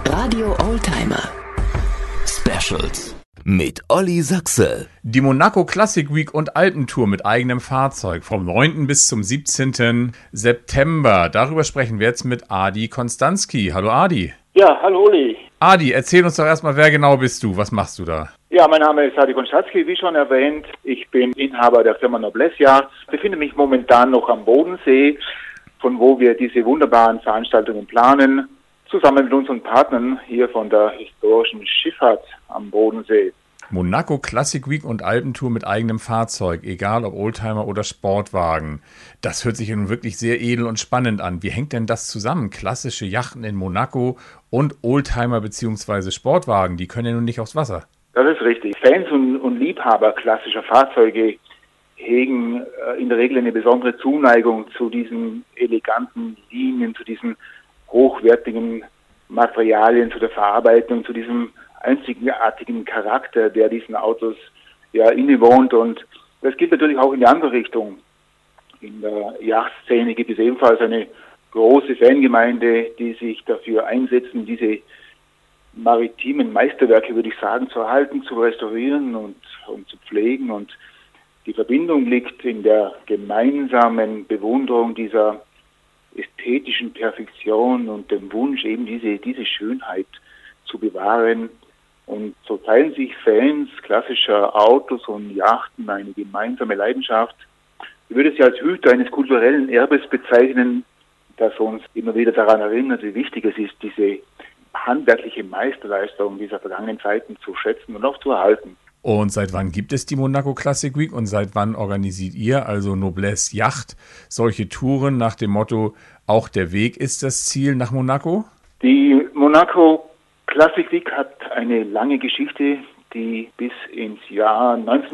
Radio Oldtimer Specials mit Olli Sachse. Die Monaco Classic Week und Alpentour mit eigenem Fahrzeug vom 9. bis zum 17. September. Darüber sprechen wir jetzt mit Adi Konstanski. Hallo Adi. Ja, hallo Olli. Adi, erzähl uns doch erstmal, wer genau bist du? Was machst du da? Ja, mein Name ist Adi Konstanski, wie schon erwähnt. Ich bin Inhaber der Firma Noblesse Yachts. Ich befinde mich momentan noch am Bodensee, von wo wir diese wunderbaren Veranstaltungen planen, zusammen mit unseren Partnern hier von der historischen Schifffahrt am Bodensee. Monaco Classic Week und Alpentour mit eigenem Fahrzeug, egal ob Oldtimer oder Sportwagen. Das hört sich ja nun wirklich sehr edel und spannend an. Wie hängt denn das zusammen? Klassische Yachten in Monaco und Oldtimer bzw. Sportwagen, die können ja nun nicht aufs Wasser. Das ist richtig. Fans und Liebhaber klassischer Fahrzeuge hegen in der Regel eine besondere Zuneigung zu diesen eleganten Linien, zu diesen hochwertigen Materialien, zu der Verarbeitung, zu diesem einzigartigen Charakter, der diesen Autos ja innewohnt. Und das gilt natürlich auch in die andere Richtung. In der Yachtszene gibt es ebenfalls eine große Fangemeinde, die sich dafür einsetzen, diese maritimen Meisterwerke, würde ich sagen, zu erhalten, zu restaurieren und zu pflegen. Und die Verbindung liegt in der gemeinsamen Bewunderung dieser ästhetischen Perfektion und dem Wunsch, eben diese Schönheit zu bewahren. Und so teilen sich Fans klassischer Autos und Yachten eine gemeinsame Leidenschaft. Ich würde sie als Hüter eines kulturellen Erbes bezeichnen, das uns immer wieder daran erinnert, wie wichtig es ist, diese handwerkliche Meisterleistung dieser vergangenen Zeiten zu schätzen und auch zu erhalten. Und seit wann gibt es die Monaco Classic Week und seit wann organisiert ihr, also Noblesse Yacht, solche Touren nach dem Motto, auch der Weg ist das Ziel nach Monaco? Die Monaco Classic Week hat eine lange Geschichte, die bis ins Jahr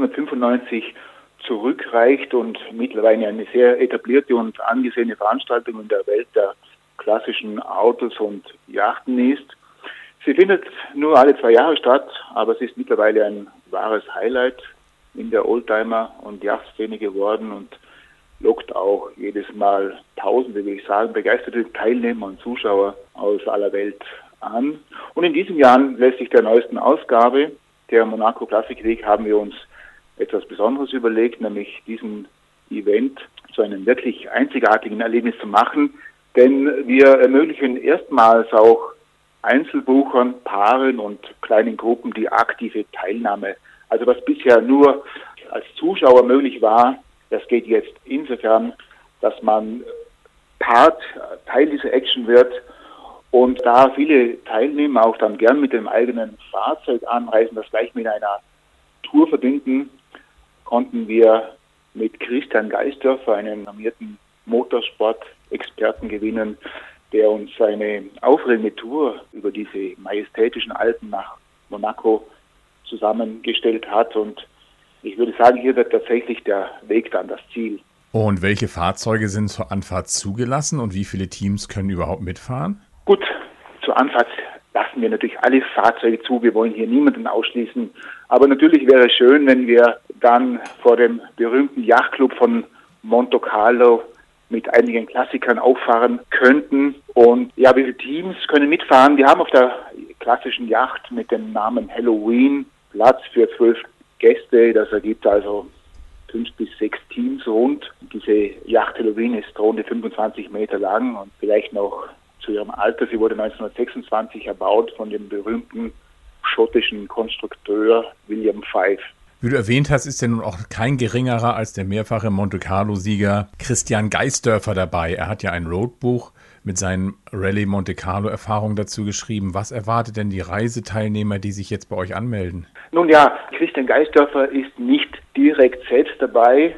1995 zurückreicht und mittlerweile eine sehr etablierte und angesehene Veranstaltung in der Welt der klassischen Autos und Yachten ist. Sie findet nur alle 2 Jahre statt, aber es ist mittlerweile ein wahres Highlight in der Oldtimer- und Yachtszene geworden und lockt auch jedes Mal Tausende, will ich sagen, begeisterte Teilnehmer und Zuschauer aus aller Welt an. Und in diesem Jahr lässt sich der neuesten Ausgabe der Monaco Classic Week haben wir uns etwas Besonderes überlegt, nämlich diesen Event zu einem wirklich einzigartigen Erlebnis zu machen, denn wir ermöglichen erstmals auch Einzelbuchern, Paaren und kleinen Gruppen die aktive Teilnahme. Also was bisher nur als Zuschauer möglich war, das geht jetzt insofern, dass man Teil dieser Action wird. Und da viele Teilnehmer auch dann gern mit dem eigenen Fahrzeug anreisen, das gleich mit einer Tour verbinden, konnten wir mit Christian Geisdörfer, einem renommierten Motorsport-Experten, gewinnen, der uns eine aufregende Tour über diese majestätischen Alpen nach Monaco zusammengestellt hat. Und ich würde sagen, hier wird tatsächlich der Weg dann das Ziel. Und welche Fahrzeuge sind zur Anfahrt zugelassen und wie viele Teams können überhaupt mitfahren? Gut, zur Anfahrt lassen wir natürlich alle Fahrzeuge zu. Wir wollen hier niemanden ausschließen. Aber natürlich wäre es schön, wenn wir dann vor dem berühmten Yachtclub von Monte Carlo mit einigen Klassikern auffahren könnten. Und ja, wie viele Teams können mitfahren? Wir haben auf der klassischen Yacht mit dem Namen Halloween Platz für 12 Gäste. Das ergibt also 5 bis 6 Teams rund. Diese Yacht Halloween ist rund 25 Meter lang und vielleicht noch zu ihrem Alter. Sie wurde 1926 erbaut von dem berühmten schottischen Konstrukteur William Fife. Wie du erwähnt hast, ist ja nun auch kein geringerer als der mehrfache Monte-Carlo-Sieger Christian Geisdörfer dabei. Er hat ja ein Roadbuch mit seinen Rallye Monte Carlo-Erfahrungen dazu geschrieben. Was erwartet denn die Reiseteilnehmer, die sich jetzt bei euch anmelden? Nun ja, Christian Geisdörfer ist nicht direkt selbst dabei.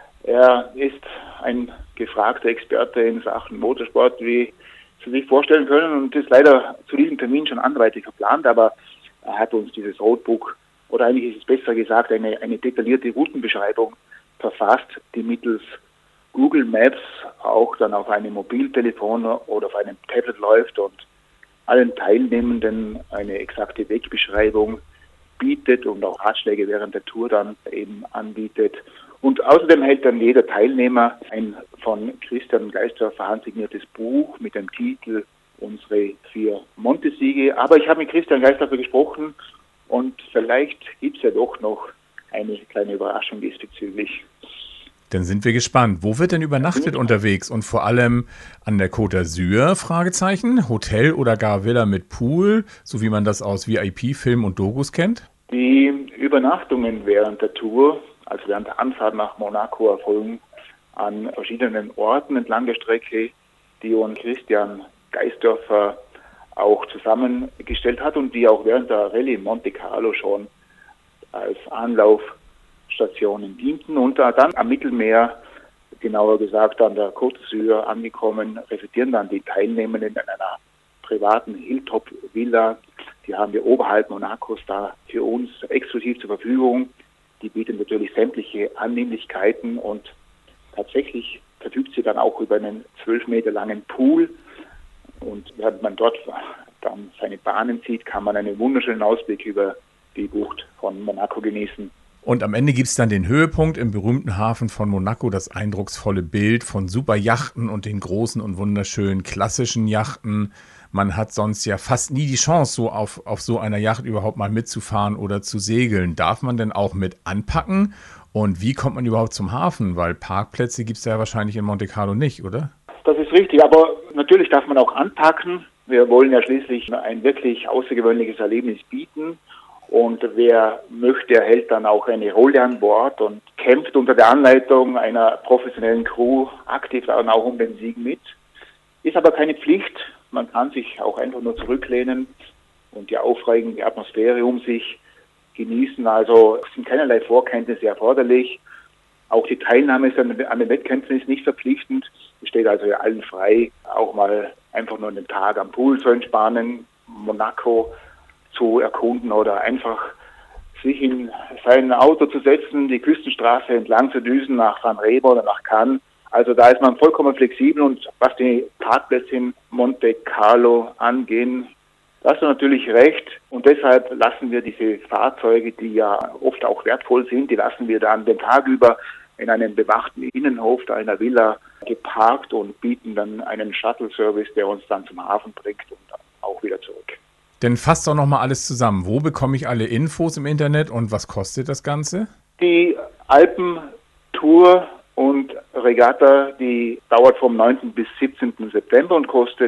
Er ist ein gefragter Experte in Sachen Motorsport, wie Sie sich vorstellen können, und ist leider zu diesem Termin schon anderweitig verplant, aber er hat uns dieses Roadbook, oder eigentlich ist es besser gesagt, eine detaillierte Routenbeschreibung verfasst, die mittels Google Maps auch dann auf einem Mobiltelefon oder auf einem Tablet läuft und allen Teilnehmenden eine exakte Wegbeschreibung bietet und auch Ratschläge während der Tour dann eben anbietet. Und außerdem hält dann jeder Teilnehmer ein von Christian Geisdörfer handsigniertes Buch mit dem Titel unsere 4 Monte-Siege. Aber ich habe mit Christian Geisdorfer gesprochen und vielleicht gibt es ja doch noch eine kleine Überraschung diesbezüglich. Dann sind wir gespannt. Wo wird denn übernachtet unterwegs und vor allem an der Côte d'Azur? Fragezeichen. Hotel oder gar Villa mit Pool, so wie man das aus VIP-Filmen und Dokus kennt? Die Übernachtungen während der Tour, also während der Anfahrt nach Monaco, erfolgen an verschiedenen Orten entlang der Strecke, die uns Christian Geisdorfer auch zusammengestellt hat und die auch während der Rallye Monte Carlo schon als Anlaufstationen dienten. Und dann am Mittelmeer, genauer gesagt an der Côte d'Azur angekommen, residieren dann die Teilnehmenden in einer privaten Hilltop-Villa. Die haben wir oberhalb Monacos da für uns exklusiv zur Verfügung. Die bieten natürlich sämtliche Annehmlichkeiten und tatsächlich verfügt sie dann auch über einen 12 Meter langen Pool. Und während man dort dann seine Bahnen zieht, kann man einen wunderschönen Ausblick über die Bucht von Monaco genießen. Und am Ende gibt es dann den Höhepunkt im berühmten Hafen von Monaco, das eindrucksvolle Bild von super Yachten und den großen und wunderschönen klassischen Yachten. Man hat sonst ja fast nie die Chance, so auf so einer Yacht überhaupt mal mitzufahren oder zu segeln. Darf man denn auch mit anpacken? Und wie kommt man überhaupt zum Hafen? Weil Parkplätze gibt es ja wahrscheinlich in Monte Carlo nicht, oder? Das ist richtig, aber natürlich darf man auch anpacken. Wir wollen ja schließlich ein wirklich außergewöhnliches Erlebnis bieten. Und wer möchte, erhält dann auch eine Rolle an Bord und kämpft unter der Anleitung einer professionellen Crew aktiv dann auch um den Sieg mit. Ist aber keine Pflicht. Man kann sich auch einfach nur zurücklehnen und die aufregende Atmosphäre um sich genießen. Also sind keinerlei Vorkenntnisse erforderlich. Auch die Teilnahme an den Wettkämpfen ist nicht verpflichtend. Es steht also allen frei, auch mal einfach nur einen Tag am Pool zu entspannen, Monaco zu erkunden oder einfach sich in sein Auto zu setzen, die Küstenstraße entlang zu düsen nach Van Reba oder nach Cannes. Also da ist man vollkommen flexibel und was die Parkplätze in Monte Carlo angehen, da hast du natürlich recht und deshalb lassen wir diese Fahrzeuge, die ja oft auch wertvoll sind, die lassen wir dann den Tag über in einem bewachten Innenhof einer Villa geparkt und bieten dann einen Shuttle-Service, der uns dann zum Hafen bringt und dann auch wieder zurück. Denn fasst doch nochmal alles zusammen. Wo bekomme ich alle Infos im Internet und was kostet das Ganze? Die Alpentour und Regatta, die dauert vom 9. bis 17. September und kostet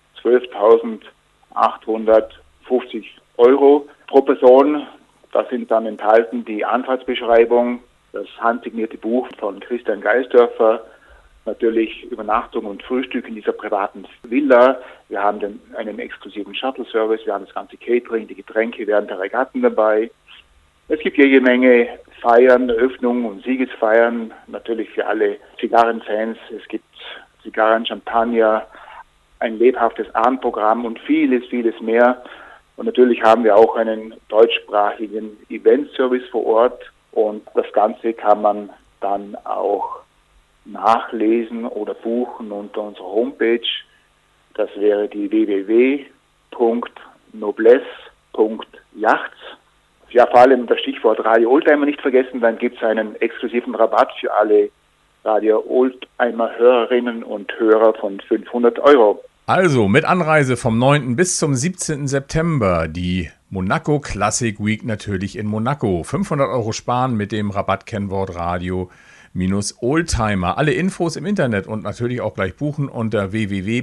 12.850 € pro Person. Da sind dann enthalten die Anfahrtsbeschreibung, das handsignierte Buch von Christian Geisdorfer, natürlich Übernachtung und Frühstück in dieser privaten Villa. Wir haben einen exklusiven Shuttle-Service, wir haben das ganze Catering, die Getränke während der Regatten dabei. Es gibt jede Menge Feiern, Öffnungen und Siegesfeiern, natürlich für alle Zigarrenfans. Es gibt Zigarren, Champagner, ein lebhaftes Abendprogramm und vieles, vieles mehr. Und natürlich haben wir auch einen deutschsprachigen Event-Service vor Ort und das Ganze kann man dann auch nachlesen oder buchen unter unserer Homepage. Das wäre die www.noblesse.yachts. Ja, vor allem das Stichwort Radio Oldtimer nicht vergessen, dann gibt es einen exklusiven Rabatt für alle Radio Oldtimer-Hörerinnen und Hörer von 500 €. Also mit Anreise vom 9. bis zum 17. September die Monaco Classic Week natürlich in Monaco. 500 € sparen mit dem Rabattkennwort Radio-Oldtimer. Alle Infos im Internet und natürlich auch gleich buchen unter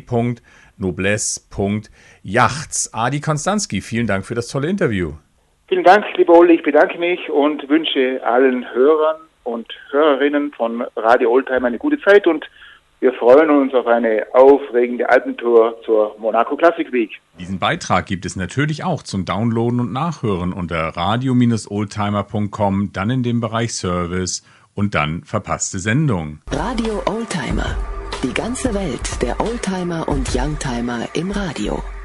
www.noblesse.yachts. Adi Konstanski, vielen Dank für das tolle Interview. Vielen Dank, lieber Olli, ich bedanke mich und wünsche allen Hörern und Hörerinnen von Radio Oldtimer eine gute Zeit und wir freuen uns auf eine aufregende Alpentour zur Monaco Classic Week. Diesen Beitrag gibt es natürlich auch zum Downloaden und Nachhören unter radio-oldtimer.com, dann in dem Bereich Service und dann verpasste Sendung. Radio Oldtimer. Die ganze Welt der Oldtimer und Youngtimer im Radio.